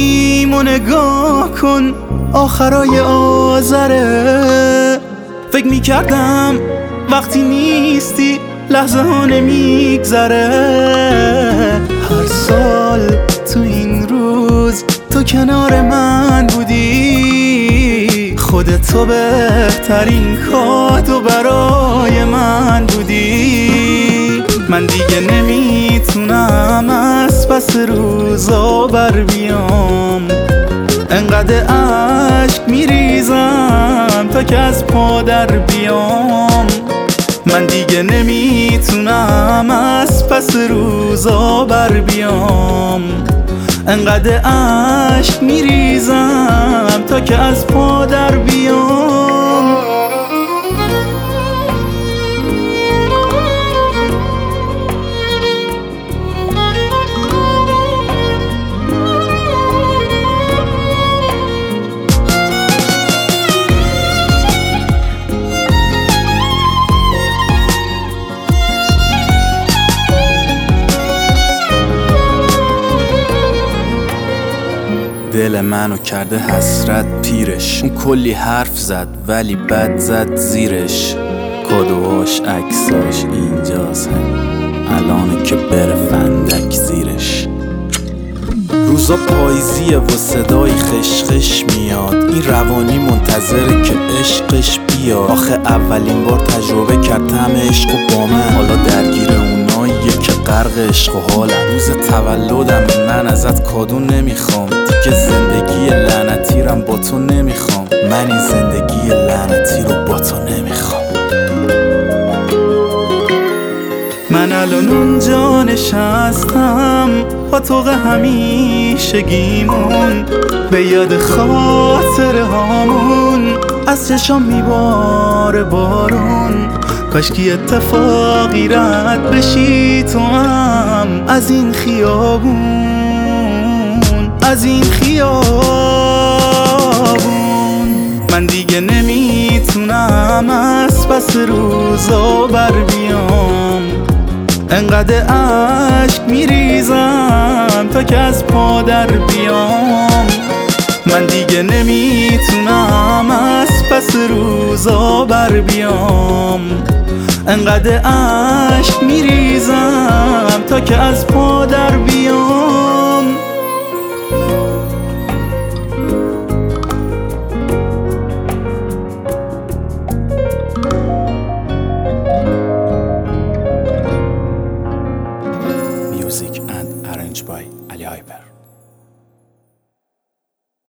بگیریم و نگاه کن آخرای آذره. فکر میکردم وقتی نیستی لحظه ها نمیگذره. هر سال تو این روز تو کنار من بودی، خودتو بهترین کادو برای من بودی. من دیگه نمیتونم از پس روزا بر بیام، انقدر عشق میریزم تا که از پا در بیام. من دیگه نمیتونم از پس روزا بر بیام، انقدر عشق میریزم تا که از پا در بیام. دل منو کرده حسرت پیرش، اون کلی حرف زد ولی بد زد زیرش. کادوهاش عکساش اینجاست، الانه که بره فندک زیرش. روزا پاییزیه و صدای خشخش میاد، این روانی منتظره که عشقش بیاد. آخه اولین بار تجربه کرد طعم عشق و با من، حالا درگیر اوناییه که غرق عشق و حالم. روز تولدم من ازت کادو نمیخوام، دیگه زندگی لعنتی رم با تو نمیخوام. من این زندگی لعنتی رو با تو نمیخوام. من الان اونجا نشستم با طوق همیشگیمون، به یاد خاطره هامون از چشام میباره بارون. کاشکی اتفاقی رد بشی تو هم از این خیابون، از این خیابون. من دیگه نمیتونم از پس روزا بر بیام، انقدر عشق میریزم تا که از پا در بیام. من دیگه نمیتونم از پس روزا بر بیام، انقدر عشق میریزم تا که از پا در بیام.